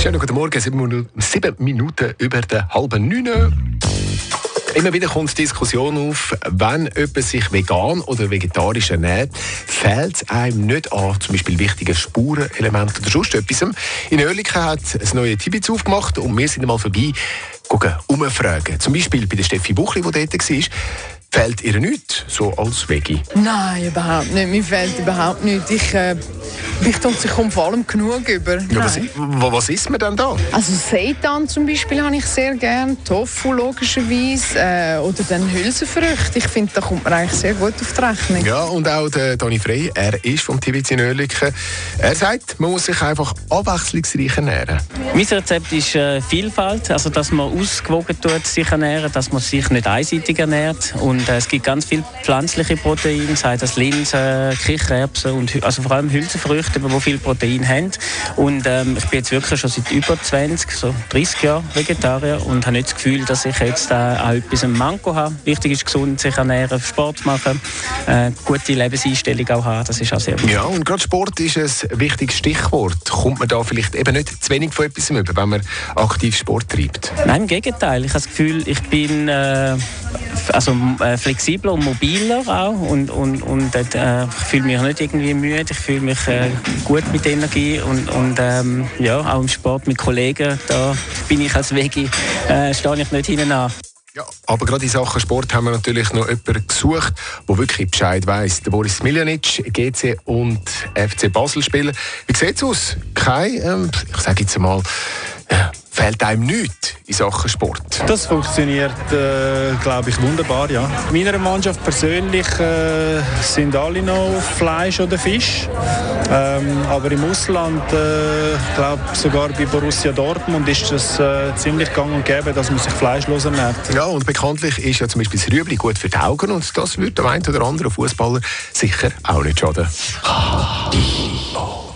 Schönen guten Morgen, 7 Minuten über der 8:30. Immer wieder kommt die Diskussion auf, wenn jemand sich vegan oder vegetarisch ernährt, fehlt es einem nicht an, zum Beispiel wichtige Spurenelemente oder sonst etwas. In Oerlikon hat ein neues Tibitz aufgemacht und wir sind einmal vorbei, umfragen. Zum Beispiel bei der Steffi Buchli, die dort war. Fehlt ihr nichts, so als Veggie? Nein, überhaupt nicht. Mir fehlt überhaupt nichts. Ich komme vor allem genug über. Ja, was isst man denn da? Also Seitan zum Beispiel habe ich sehr gern, Tofu logischerweise oder dann Hülsenfrüchte. Ich finde, da kommt man eigentlich sehr gut auf die Rechnung. Ja, und auch der Dani Frey, er ist vom Tibitz in Oerlikon. Er sagt, man muss sich einfach abwechslungsreich ernähren. Mein Rezept ist Vielfalt, also dass man ausgewogen sich ernähren, dass man sich nicht einseitig ernährt. Und es gibt ganz viele pflanzliche Proteine, sei das Linsen, Kichererbsen und also vor allem Hülsenfrüchte, die viel Protein haben. Und ich bin jetzt wirklich schon seit über 30 Jahren Vegetarier und habe nicht das Gefühl, dass ich jetzt auch etwas im Manko habe. Wichtig ist gesund sich ernähren, Sport machen, gute Lebenseinstellung auch haben, das ist auch sehr wichtig. Ja, und gerade Sport ist ein wichtiges Stichwort. Kommt man da vielleicht eben nicht zu wenig von etwas über, wenn man aktiv Sport treibt? Nein, im Gegenteil. Ich habe das Gefühl, ich bin flexibler und mobiler auch und ich fühle mich nicht irgendwie müde, ich fühle mich gut mit Energie und auch im Sport mit Kollegen, da bin ich als Veggie, stehe ich nicht hinten an. Ja, aber gerade in Sachen Sport haben wir natürlich noch jemanden gesucht, der wirklich Bescheid weiss. Der Boris Smiljanic, GC und FC Basel spielen. Wie sieht es aus? Ich sage jetzt einmal, fehlt einem nichts in Sachen Sport? Das funktioniert, glaube ich, wunderbar, ja. In meiner Mannschaft persönlich sind alle noch Fleisch oder Fisch. Aber im Ausland, glaube sogar bei Borussia Dortmund ist es ziemlich gang und gäbe, dass man sich fleischlos ernährt. Ja, und bekanntlich ist ja zum Beispiel das Rüebli gut für die Augen und das würde dem einen oder anderen Fußballer sicher auch nicht schaden.